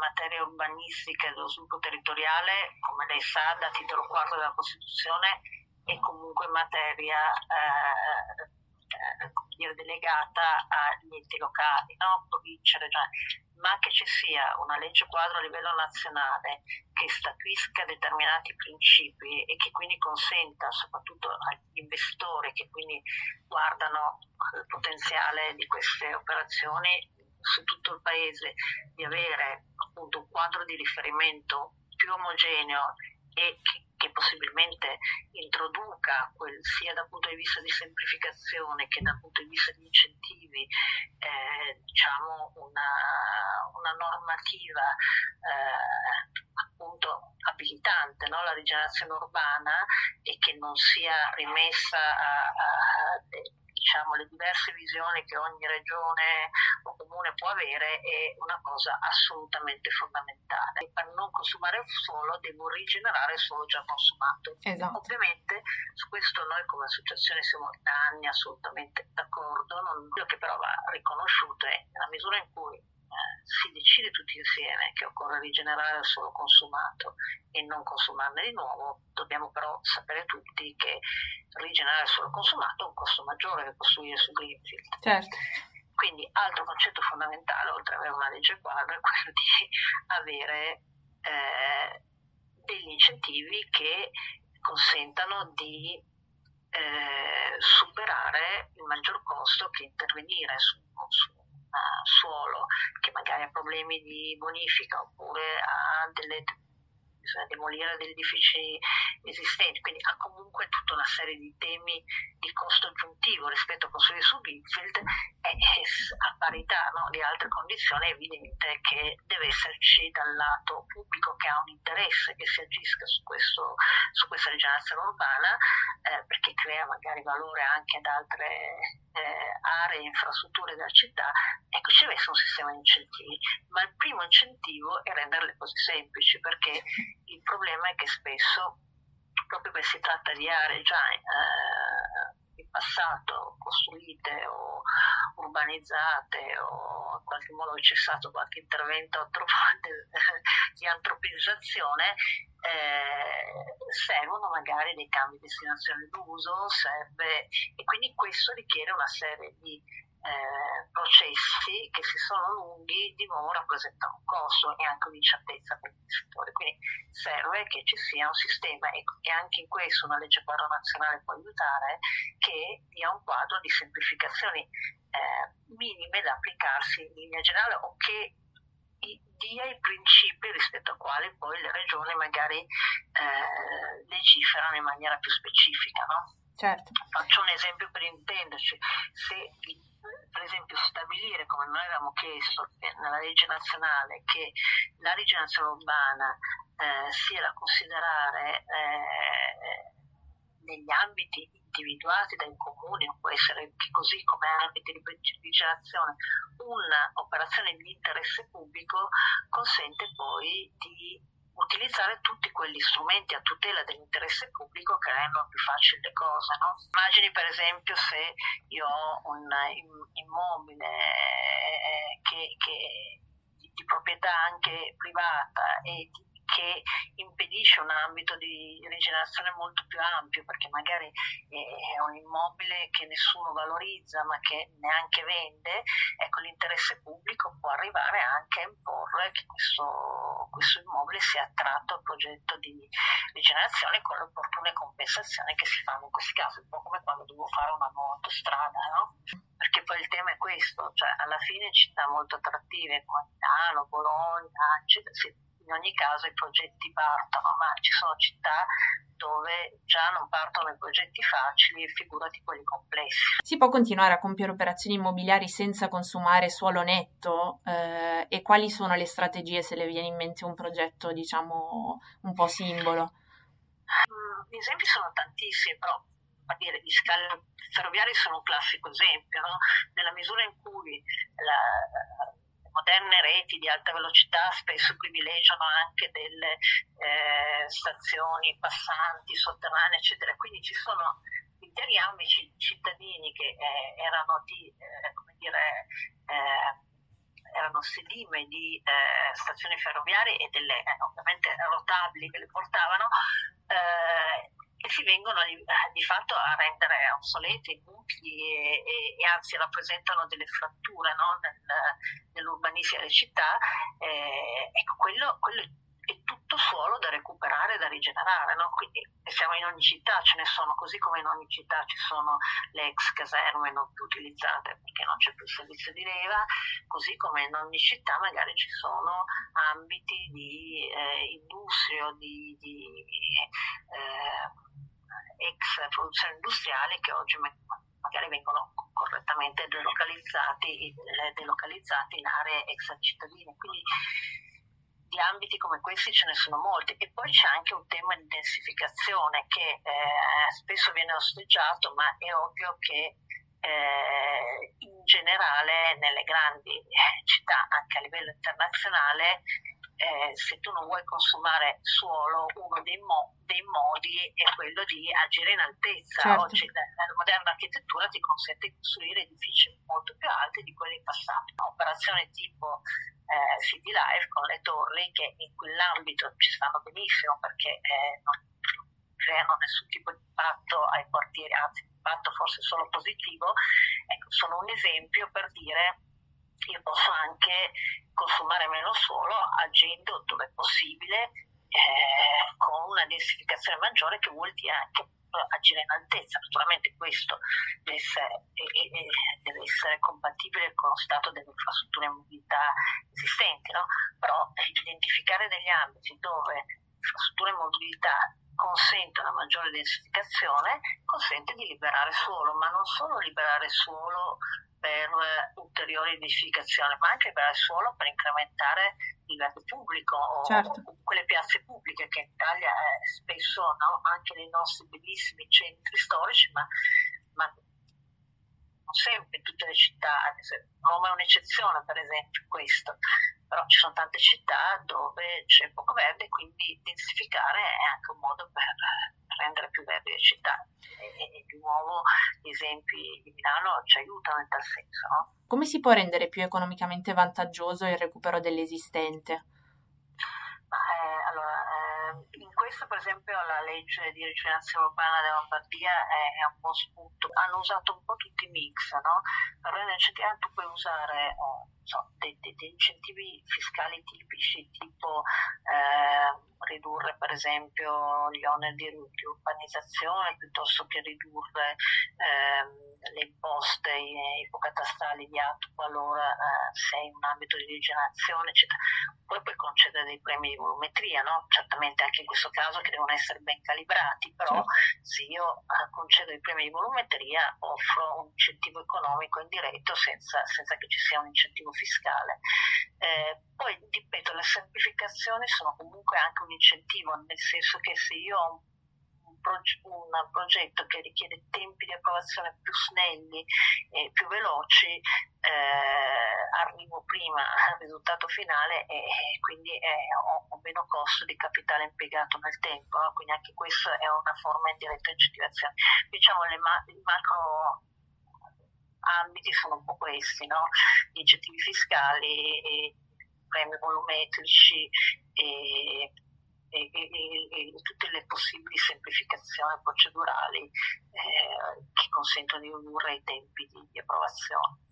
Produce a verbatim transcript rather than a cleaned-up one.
materia urbanistica e dello sviluppo territoriale, come lei sa, da titolo quarto della Costituzione, è comunque materia eh, eh, come dire, delegata agli enti locali, no? Province, regioni, ma che ci sia una legge quadro a livello nazionale che statuisca determinati principi e che quindi consenta soprattutto agli investitori che quindi guardano il potenziale di queste operazioni su tutto il paese di avere appunto un quadro di riferimento più omogeneo e che, che possibilmente introduca quel, sia dal punto di vista di semplificazione che dal punto di vista di incentivi eh, diciamo una, una normativa eh, appunto abilitante, no? La rigenerazione urbana e che non sia rimessa a, a diciamo le diverse visioni che ogni regione o comune può avere, è una cosa assolutamente fondamentale. Per non consumare solo devo rigenerare solo già consumato. Esatto. Ovviamente su questo noi come associazione siamo da anni assolutamente d'accordo, non, quello che però va riconosciuto è nella misura in cui eh, si decide tutti insieme che occorre rigenerare solo consumato e non consumarne di nuovo, dobbiamo però sapere tutti che rigenerare solo consumato ha un costo maggiore che costruire su greenfield. Certo. Quindi altro concetto fondamentale, oltre ad avere una legge quadro, è quello di avere eh, degli incentivi che consentano di eh, superare il maggior costo che intervenire su, su un suolo che magari ha problemi di bonifica oppure ha delle bisogna demolire degli edifici esistenti, quindi ha comunque tutta una serie di temi di costo aggiuntivo rispetto a costruire su greenfield e, e a parità, no, di altre condizioni è evidente che deve esserci dal lato pubblico che ha un interesse che si agisca su, questo, su questa rigenerazione urbana eh, perché crea magari valore anche ad altre eh, aree e infrastrutture della città. Ecco, ci deve essere un sistema di incentivi, ma il primo incentivo è rendere le cose semplici, perché il problema è che spesso, proprio perché si tratta di aree già eh, in passato costruite o urbanizzate o in qualche modo c'è stato qualche intervento di antropizzazione, eh, servono magari dei cambi di destinazione d'uso, serve, e quindi questo richiede una serie di Eh, processi che se sono lunghi di nuovo rappresentano un costo e anche un'incertezza per il settore, quindi serve che ci sia un sistema e, e anche in questo una legge quadro nazionale può aiutare, che dia un quadro di semplificazioni eh, minime da applicarsi in linea generale o che dia i principi rispetto ai quali poi le regioni magari eh, legiferano in maniera più specifica, no? Certo. Faccio un esempio per intenderci: se per esempio stabilire, come noi avevamo chiesto nella legge nazionale, che la rigenerazione urbana eh, sia da considerare eh, negli ambiti individuati dai comuni, può essere che così come ambiti di rigenerazione un'operazione di interesse pubblico, consente poi di utilizzare tutti quegli strumenti a tutela dell'interesse pubblico che rendono più facili le cose, no? Immagini per esempio se io ho un immobile che, che di, di proprietà anche privata e di, che impedisce un ambito di rigenerazione molto più ampio, perché magari è un immobile che nessuno valorizza ma che neanche vende, ecco, l'interesse pubblico può arrivare anche a imporre che questo, questo immobile sia attratto al progetto di rigenerazione con le opportune compensazioni che si fanno in questi casi, un po' come quando devo fare una nuova autostrada, no? Perché poi il tema è questo, cioè alla fine città molto attrattive come Milano, Bologna, eccetera, sì, in ogni caso i progetti partono, ma ci sono città dove già non partono i progetti facili, figurati quelli complessi. Si può continuare a compiere operazioni immobiliari senza consumare suolo netto? Eh, e quali sono le strategie se le viene in mente un progetto, diciamo, un po' simbolo? Mm, gli esempi sono tantissimi, però a dire, gli scali ferroviari sono un classico esempio, no? Nella misura in cui la moderne reti di alta velocità spesso privilegiano anche delle eh, stazioni passanti, sotterranee, eccetera. Quindi ci sono interi ambiti cittadini che eh, erano di, eh, come dire, eh, erano sedime di eh, stazioni ferroviarie e delle eh, ovviamente rotabili che le portavano, eh, e si vengono di, di fatto a rendere obsoleti, inutili e, e, e anzi rappresentano delle fratture, no? Nel, nell'urbanistica delle città. Eh, ecco, quello, quello è tutto suolo da recuperare, da rigenerare, no? Quindi siamo in ogni città, ce ne sono, così come in ogni città ci sono le ex caserme non più utilizzate perché non c'è più il servizio di leva, così come in ogni città magari ci sono ambiti di eh, industria o di, di eh, ex produzione industriale che oggi magari vengono correttamente delocalizzati, delocalizzati in aree extra cittadine. Quindi di ambiti come questi ce ne sono molti. E poi c'è anche un tema di densificazione che eh, spesso viene osteggiato, ma è ovvio che eh, in generale nelle grandi città, anche a livello internazionale, eh, se tu non vuoi consumare suolo, uno dei, mo- dei modi è quello di agire in altezza. Certo. Oggi la, la moderna architettura ti consente di costruire edifici molto più alti di quelli passati. Operazioni tipo eh, City Life con le torri, che in quell'ambito ci stanno benissimo perché eh, non creano nessun tipo di impatto ai quartieri, anzi impatto forse solo positivo. Ecco, sono un esempio per dire io posso anche consumare meno suolo agendo dove è possibile, eh, con una densificazione maggiore, che vuol dire anche agire in altezza. Naturalmente questo deve essere, eh, deve essere compatibile con lo stato delle infrastrutture e mobilità esistenti, no? Però eh, identificare degli ambiti dove infrastrutture e mobilità consentono una maggiore densificazione consente di liberare suolo, ma non solo liberare suolo per ulteriori edificazioni, ma anche liberare suolo per incrementare il verde pubblico o, certo. o quelle piazze pubbliche che in Italia eh, spesso, no, anche nei nostri bellissimi centri storici, ma, ma non sempre in tutte le città. Roma è un'eccezione per esempio in questo, però ci sono tante città dove c'è poco verde, quindi densificare è anche un modo per rendere più verdi le città. E, e di nuovo gli esempi di Milano ci aiutano in tal senso, no? Come si può rendere più economicamente vantaggioso il recupero dell'esistente? Ma, eh, allora, eh, in questo per esempio la legge di rigenerazione urbana della Lombardia è, è un buon spunto. Hanno usato un po' tutti i mix, no? Per rendere incentivi tu puoi usare eh, so, dei, dei, dei incentivi fiscali tipici, tipo eh, ridurre per esempio gli oneri di, di urbanizzazione, piuttosto che ridurre ehm, le imposte ipocatastali di atto qualora eh, sei in un ambito di rigenerazione, eccetera. Poi puoi concedere dei premi di volumetria, no? Certamente anche in questo caso che devono essere ben calibrati, però certo. se io eh, concedo i premi di volumetria offro un incentivo economico indiretto senza, senza che ci sia un incentivo fiscale. Eh, poi, ripeto, le semplificazioni sono comunque anche un incentivo, nel senso che se io ho un un progetto che richiede tempi di approvazione più snelli e più veloci, eh, arrivo prima al risultato finale e quindi eh, ho, ho meno costo di capitale impiegato nel tempo, no? Quindi anche questa è una forma indiretta di incentivazione. Diciamo le ma- i macro ambiti sono un po' questi, no? Gli incentivi fiscali, e premi volumetrici e E, e, e tutte le possibili semplificazioni procedurali eh, che consentono di ridurre i tempi di, di approvazione.